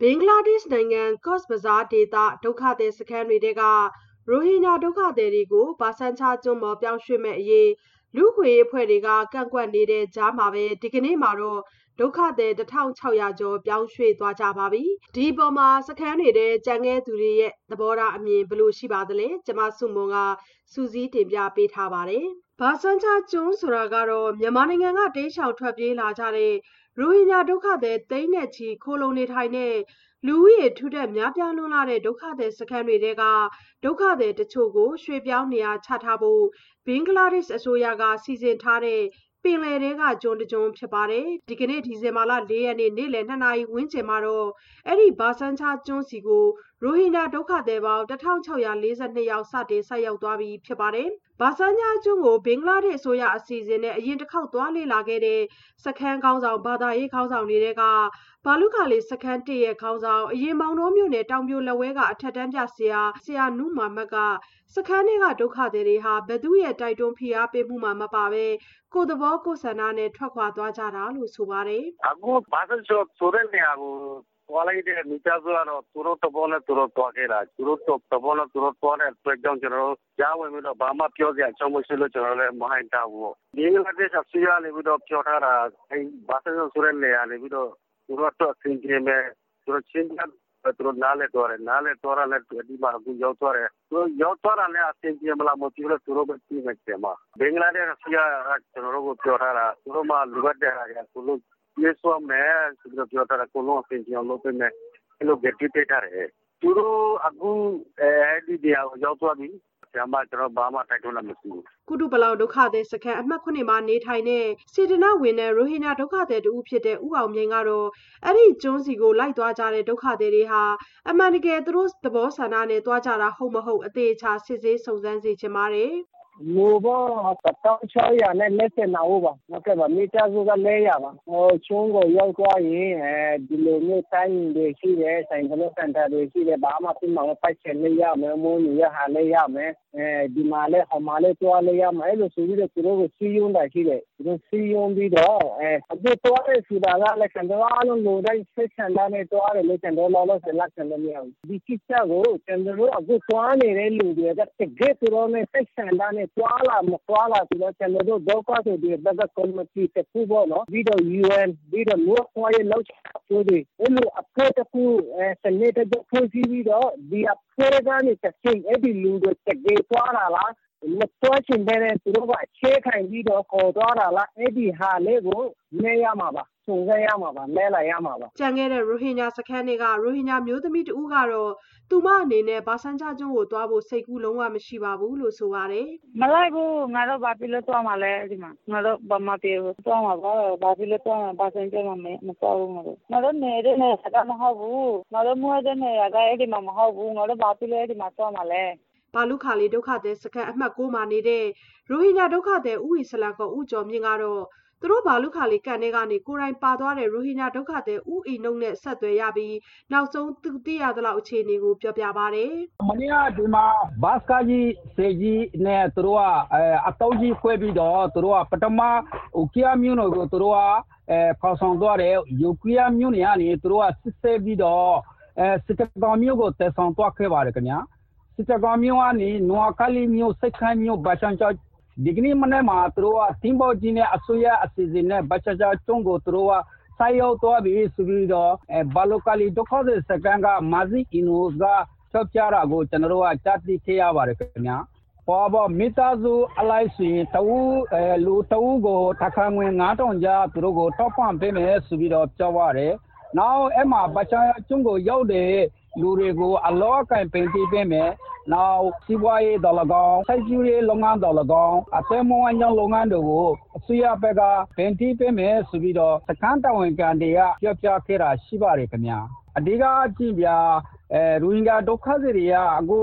ဘင်္ဂလားဒေ့ရှ်နိုင်ငံကော့စ်ဘဇားဒေသဒုက္ခသည်စခန်းတွေကရိုဟင်ဂျာဒုက္ခသည်တွေကိုဘာဆန်ချာကျွန်းပေါ်ပြောင်းရွှေ့မယ့်အရေးလူ့အခွင့်အရေးအဖွဲ့တွေကကန့်ကွက်နေတဲ့ကြားမှာပဲဒီကနေ့မှာတော့ဒုက္ခသည်1600ကျော်ပြောင်းရွှေ့သွားကြပါပြီ။ဒီအပေါ်မှာစခန်းတွေထဲကျန်ခဲ့သူတွေရဲ့သဘောထားအမြင်ဘယ်လိုရှိပါသလဲ။ကျမစုမွန်ကစူးစီးတင်ပြပေးထားပါတယ်။ဘာဆန်ချာကျွန်းဆိုတာကတော့မြန်မာနိုင်ငံကတိမ်းရှောင်ထွက်ပြေးလာကြတဲ့ရိုဟင်ဂျာဒုက္ခသည်သိန်းနဲ့ချီခိုလှုံနေထိုင်တဲ့လူဦးရေထူထပ်များပြားလွန်းလာတဲ့ဒုက္ခသည်စခန်းတွေကဒုက္ခသည်တချို့ကိုရွှေ့ပြောင်းနေရာချထားဖို့ဘင်္ဂလားဒေ့ရှ်အစိုးရကစီစဉ်ထားတဲ့ပင်လယ်ထဲကကျွန်းတစ်ကျွန်းဖြစ်ပါတယ်။ဒီကနေ့ဒီဇင်ဘာလ4ရက်နေ့နေ့လယ်2နာရီဝန်းကျင်မှာတော့အဲ့ဒီဘာဆန်ချာကျွန်းစီကိုရိုဟင်ဂျာဒုက္ခသည်ပေါင်း1642ယောက်စတင်ဆိုက်ရောက်သွားပြီဖြစ်ပါတယ်။ဘာဆန်ချာကျွန်းကိုဘင်္ဂလားဒေ့ရှ်အစိုးရအစီအစဉ်နဲ့အရင်တစ်ခေါက်သွားလေ့လာခဲ့တဲ့စခန်းကောင်းဆောင်ဘာသာရေးခေါင်းဆောင်တွေကဘာလုခါလီစခန်းတရဲ့ခေါင်းဆောင်အရင်မောင်နှောမြို့နယ်တောင်ပြိုလက်ဝဲကအထက်တန်းပြဆရာနုမာမတ်ကစခန်းတွေကဒုက္ခသည်တွေဟာဘသူရဲ့တိုက်တွန်းဖိအားပေးမှုမှမပါပဲကိုယ်သဘောကိုယ်ဆန္ဒနဲ့ထွက်ခွာသွားကြတာလို့ဆိုပါတယ်။အခုဘာသာဆိုတဲ့နေရာကိုသွားလိုက်တဲ့မိသားစုကတော့သူတို့တဘောနဲ့သူတို့သွားခဲ့တာသူတို့တဘောနဲ့သူတို့သွားတဲ့အတွက်ကြောင့်ကျွန်တော်တို့ကြားဝင်ပြီးတော့ဘာမှပြောစရာအကြောင်းမရှိလို့ကျွန်တော်လည်းမဟိုက်တာဘူး။ဒီလိုတဲ့ဆက်စီရနေပြီးတော့ပြောထားတာအဲဘာသာဆိုတဲ့နေရာနေပြီးတော့သူတို့တော့သင်ပြမယ်သူတို့ချင်းသူတို့နားလဲတော့လည်းဒီမှာအခုရောက်သွားတယ်သူတို့ရောက်သွားတာလည်းအဆင်ပြေမလားမသိဘူးသူတို့ပဲသိနေတယ်မှာဘင်္ဂလားဒေ့ရှ်ဆီကကျွန်တော်တို့ကိုပြောထားတာသူတို့မှလူပတ်တဲ့ဟာကသူတို့ပြေးသွားမယ်သူတို့ပြောထားတာကိုလုံးအဆင်ပြေအောင်လုပ်ပေးမယ်အဲ့လိုကြည့်ပေးထားတယ်သူတို့အခုအဲဒီနေရာကိုရောက်သွားပြီဆရာမကျွန်တော်ဘာမှတိုက်တွန်းလာမရှိဘူးကုတုပလောင်ဒုက္ခသည်စခန်းအမှတ်9မှာနေထိုင်တဲ့စေတနာဝင်တဲ့ရိုဟင်ဂျာဒုက္ခသည်တူဖြစ်တဲ့ဦးအောင်မြင့်ကတော့အဲ့ဒီကျွန်းစီကိုလိုက်သွားကြတဲ့ဒုက္ခသည်တွေဟာအမှန်တကယ်သူတို့သဘောဆန္ဒနဲ့သွားကြတာဟုတ်မဟုတ်အသေးချာစစ်ဆေးစုံစမ်းစေချင်ပါတယ်လူပေါင်း1600နဲ့29ဦးပါဟုတ်ကဲ့ပါမိသားစုက400ပါချုံးကိုရောက်သွားရင်ဒီလိုမျိုးတိုင်းတွေရှိတယ်ဆိုင်ကလေးစင်တာတွေရှိတယ်ဘာမှပြမအောင်ပိုက်ချင်လေးရမယ်မိုးညရဟာလေးရမယ်ဒီမှာလဲဟောမှာလဲတွားလေးရမယ်အဲ့လိုဆိုပြီးတော့သူတို့ကိုစီးယုံတာရှိတယ်သူတို့စီးယုံပြီးတော့အခုတွားတဲ့ဆိုတာကလည်းကျွန်တော်အားလုံးလူတိုင်းဆက်ဆံတဲ့တွားတယ်လို့ကျွန်တော်လောဆယ်လက်ဆံလို့မရဘူးဒီကိစ္စကိုကျွန်တော်တို့အခုတွားနေတဲ့လူတွေကတကယ်သူတို့နဲ့ဆက်ဆံတဲ့တွားလာမတွားလာဆိုတော့ကျွန်တော်တို့ဒုက္ခတွေဒီဘက်ကကော်မတီတစ်ခုပေါ့နော်ပြီးတော့ UN ပြီးတော့လူ့ခွင့်ရေးလောက်ချဆိုဒီအဲ့လိုအဖွဲ့တစ်ခုစနေတဲ့ဖွဲ့စည်းပြီးတော့ဒီအဖွဲ့ကနေတစ်ချိန်အဲ့ဒီလူတွေတကယ်တွားလာလားမတွားချင်တဲ့သူတို့ကအခြေခံပြီးတော့ခေါ်သွားတာလားအဲ့ဒီဟာလေးကိုနေရမှာပါစုံစမ်းရမှာပါလဲလာရမှာပါကြံခဲ့တဲ့ရိုဟင်ဂျာစခန်းတွေကရိုဟင်ဂျာမျိုးသမီးတဦးကတော့သူမအနေနဲ့ဘာဆန်ချာကျွန်းကိုသွားဖို့စိတ်ကူးလုံးဝမရှိပါဘူးလို့ဆိုပါတယ်မလိုက်ဘူးငါတို့ဘာဖြစ်လို့သွားမှာလဲဒီမှာငါတို့ဘာမှပြေဘူးသွားမှာပါဘာဖြစ်လို့သွားမှာဘာဆန်ချာမှာမသွားဘူးငါတို့နေတဲ့နေရာကမဟုတ်ဘူးငါတို့မွေးတဲ့နေရာကအဲ့ဒီမှာမဟုတ်ဘူးငါတို့ဘာဖြစ်လို့အဲ့ဒီမှာသွားမှာလဲဘာလုခါလီဒုက္ခသည်စခန်းအမှတ်9မှာနေတဲ့ရိုဟင်ဂျာဒုက္ခသည်ဦးဝီဆလာကဦးကျော်မြင့်ကတော့သူတို့ဘာလုခါလီကန်ထဲကနေကိုယ်တိုင်ပါသွားတဲ့ရိုဟင်ဂျာဒုက္ခသည်ဦးအီနုံနဲ့ဆက်သွယ်ရပြီးနောက်ဆုံးသူသိရသလောက်အခြေအနေကိုပြောပြပါတယ်မနေ့ကဒီမှာဘတ်စကာကြီးစေကြီးနဲ့သူတို့ကအတောကြီးခွဲပြီးတော့သူတို့ကပထမဥကီယာမြို့ကိုသူတို့ကဖော်ဆောင်သွားတယ်ယူကီယာမြို့နေကနေသူတို့ကစစ်ဆေးပြီးတော့စစ်တောင်မြို့ကိုတည်ဆောင်သွားခဲ့ပါတယ်ခင်ဗျာစစ်တောင်မြို့ကနေနွားကလီမြို့စိတ်ခမ်းမြို့ဘာချန်ချောဒီကနေ့မနေ့မှာသူတို့ကတင်းပေါ်ကြီးနဲ့အစိုးရအစီအစဉ်နဲ့ဘာချာချာကျုံကိုသူတို့ကစိုက်ရောက်သွားပြီးဆိုပြီးတော့ဘာလိုကလီဒုက္ခသည်စကန်ကမာဇီအီနိုကချက်ပြတာကိုကျွန်တော်တို့ကကြားသိခဲ့ရပါတယ်ခင်ဗျာပေါ်မိသားစုအလိုက်ဆိုရင်လူတအူးကိုတခါငွေ9000ကျသူတို့ကိုတောက်ပံ့ပေးမယ်ဆိုပြီးတော့ပြောပါတယ်နောက်အဲ့မှာဘာချာကျုံကိုရောက်တဲ့လူတွေကိုအလောအကင်ပင်ပေးမယ်နောက်စီးပွားရေးဒေါ်လာကောင်စိုက်ပျိုးရေးလုပ်ငန်းဒေါ်လာကောင်အသေးမွန်အောင်လုပ်ငန်းတွေကိုအစိုးရဘက်ကပင်တီးပေးမယ်ဆိုပြီးတော့စခန်းတာဝန်ခံတွေကပြောပြခဲ့တာရှိပါတယ်ခင်ဗျာအဓိကအကြည့်ပြရိုဟင်ဂျာဒုက္ခသည်တွေကအခု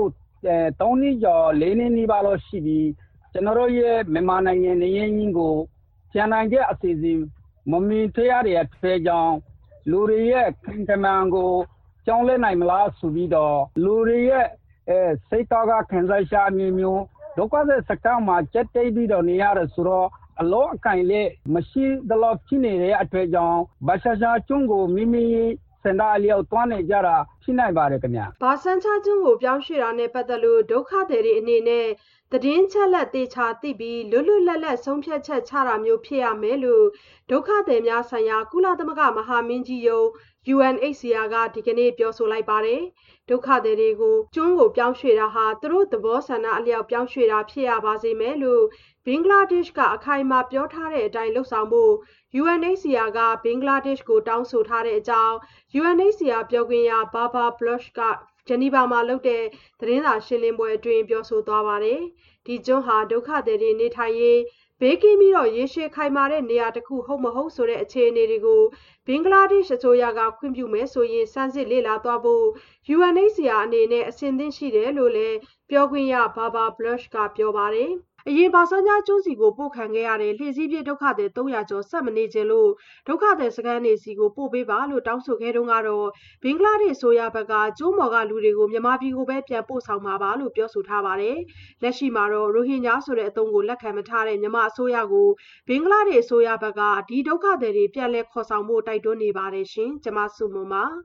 3နှစ်ကျော်4နှစ်နီးပါးလို့ရှိပြီးကျွန်တော်တို့ရဲ့မြန်မာနိုင်ငံနေရင်းကြီးကိုပြန်နိုင်တဲ့အစီအစဉ်မမီထရတဲ့အတွက်ကြောင့်လူတွေရဲ့ခင်ကမန်ကိုကြောင်းလဲနိုင်မလားဆိုပြီးတော့လူတွေရဲ့စိတ်တော်ကခံစားရှာမျိုးဒုက္ခသည်စခန်းမှာချက်တိတ်ပြီးတော့နေရတယ်ဆိုတော့အလောအကင်လေးမရှိသလောက်ဖြစ်နေတဲ့အတွက်ကြောင့်ဘာရှာရှာကျွန်းကိုမိမိစင်တာအလျောက်တွန်းနေကြတာဖြစ်နိုင်ပါတယ်ခင်ဗျာဘာဆန်ချကျွန်းကိုပြောင်းရွှေ့တာနဲ့ပတ်သက်လို့ဒုက္ခသည်တွေအနေနဲ့သတင်းချက်လက်သေချာသိပြီးလွတ်လွတ်လပ်လပ်ဆုံးဖြတ်ချက်ချတာမျိုးဖြစ်ရမယ်လို့ဒုက္ခသည်များဆိုင်ရာကုလသမဂ္ဂမဟာမင်းကြီးရုံး UNHCR ကဒီကနေ့ပြောဆိုလိုက်ပါတယ်။ဒုက္ခသည်တွေကိုကျွန်းကိုပြောင်းရွှေ့တာဟာသူတို့သဘောဆန္ဒအလျောက်ပြောင်းရွှေ့တာဖြစ်ရပါစေမယ်လို့ဘင်္ဂလားဒေ့ရှ်ကအခိုင်အမာပြောထားတဲ့အတိုင်းလှုပ်ဆောင်ဖို့ UNHCR ကဘင်္ဂလားဒေ့ရှ်ကိုတောင်းဆိုထားတဲ့အကြောင်း UNHCR ပြောခွင့်ရ Babar Baloch ကဂျနီဗာမှာလုပ်တဲ့သတင်းစာရှင်းလင်းပွဲအတွင်းပြောဆိုသွားပါတယ်။ဒီကျွန်းဟာဒုက္ခသည်တွေနေထိုင်ရေးဘေးကင်းပြီးရေရှည်ခိုင်မာတဲ့နေရာတစ်ခုဟုတ်မဟုတ်ဆိုတဲ့အခြေအနေတွေကိုဘင်္ဂလားဒေ့ရှ်အစိုးရကခွင့်ပြုမယ်ဆိုရင်စမ်းစစ်လေ့လာသွားဖို့ UNHCR အနေနဲ့အဆင်သင့်ရှိတယ်လို့လည်းပြောခွင့်ရ Babar Baloch ကပြောပါတယ်။အရင်ဘာဆန်ချကျွန်းစီကိုပို့ခံခဲ့ရတဲ့လှေစီးပြေးဒုက္ခသည်300ကျော်ဆက်မနေခြင်းလို့ဒုက္ခသည်စခန်းတွေစီကိုပို့ပေးပါလို့တောင်းဆိုခဲ့တုန်းကတော့ဘင်္ဂလားဒေ့ရှ်အစိုးရဘက်ကကျွန်းပေါ်ကလူတွေကိုမြန်မာပြည်ကိုပဲပြန်ပို့ဆောင်မှာပါလို့ပြောဆိုထားပါတယ်။လက်ရှိမှာတော့ရိုဟင်ဂျာဆိုတဲ့အသုံးကိုလက်ခံမထားတဲ့မြန်မာအစိုးရကိုဘင်္ဂလားဒေ့ရှ်အစိုးရဘက်ကဒီဒုက္ခသည်တွေပြန်လည်ခေါ်ဆောင်ဖို့တိုက်တွန်းနေပါတယ်ရှင်။ကျွန်မစုမွန်ပါ